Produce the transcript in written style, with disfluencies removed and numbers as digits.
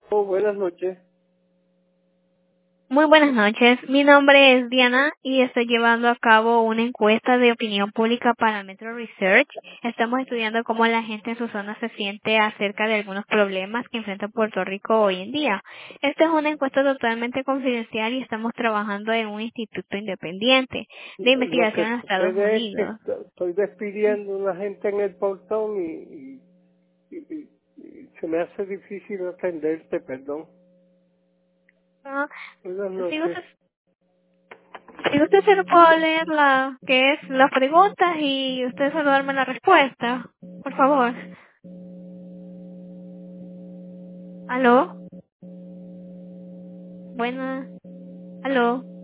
Oh, buenas noches. Muy buenas noches. Mi nombre es Diana y estoy llevando a cabo una encuesta de opinión pública para Metro Research. Estamos estudiando cómo la gente en su zona se siente acerca de algunos problemas que enfrenta Puerto Rico hoy en día. Esta es una encuesta totalmente confidencial y estamos trabajando en un instituto independiente de Lo que investigación en Estados sucede es que Unidos. estoy despidiendo a una gente en el portón y se me hace difícil atenderte, perdón. Ah, Buenas Si noches. usted, si usted se lo puedo leer que es las preguntas y usted solo darme la respuesta, por favor. ¿Aló? Buenas. ¿Aló?